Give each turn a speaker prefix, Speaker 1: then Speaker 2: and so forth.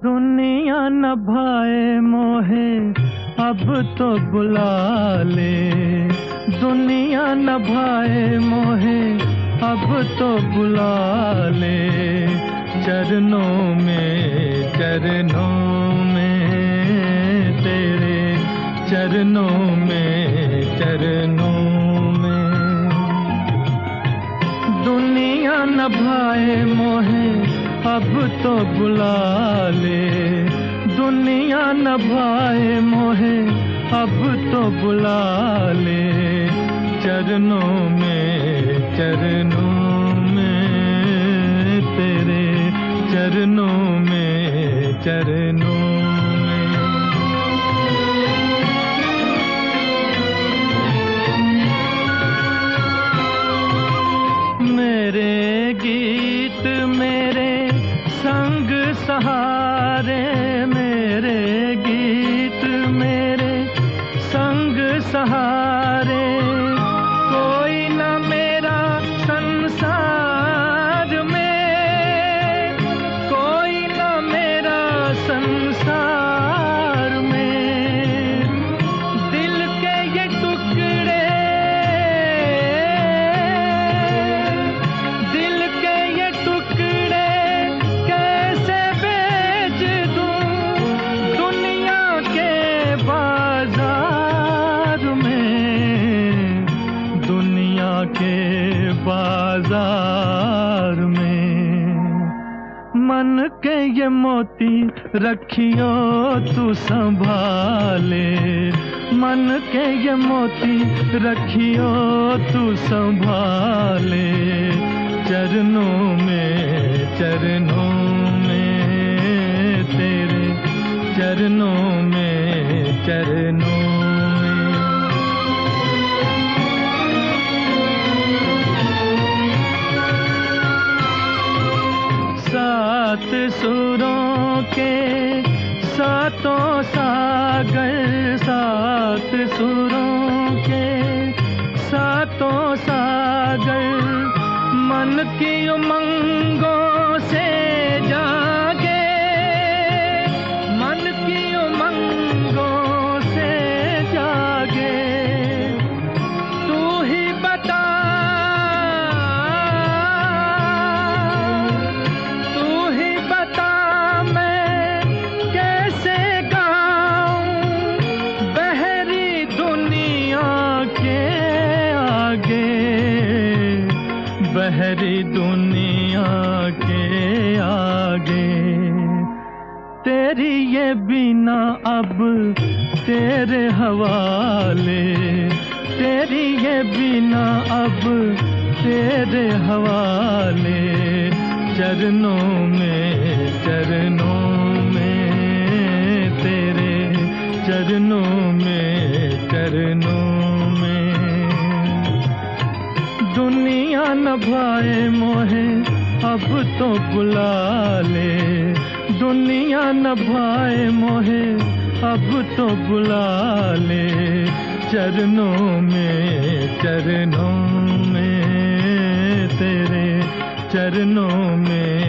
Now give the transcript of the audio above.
Speaker 1: दुनिया न भाए मोहे अब तो बुला ले, दुनिया न भाए मोहे अब तो बुला ले। चरणों में तेरे, चरणों में दुनिया न भाए मोहे अब तो बुला ले, दुनिया न भाए मोहे अब तो बुला ले। चरणों में तेरे, चरणों में मेरे गीत मेरे संग सहारे, मेरे गीत मेरे संग सहारे। कोई न मेरा संसार में, कोई न मेरा संसार में। दिल के ये टुकड़े, दिल के ये टुकड़े कैसे बेच दूं दुनिया के बाजार में, दुनिया के बाजार में। मन के ये मोती रखियो तू संभाले, मन के ये मोती रखियो तू संभाले। चरणों में तेरे, चरणों में सात सुरों के सातों सागर, सात सुरों के सातों सागर। मन की उमंगों से जागे, मन की उमंगों से जागे। तू ही बता, बहरी दुनिया के आगे। तेरी ये बिना अब तेरे हवाले, तेरी ये बिना अब तेरे हवाले। चरणों में तेरे, चरणों में दुनिया न भाए मोहे अब तो बुला ले, दुनिया न भाए मोहे अब तो बुला ले। चरणों में तेरे, चरणों में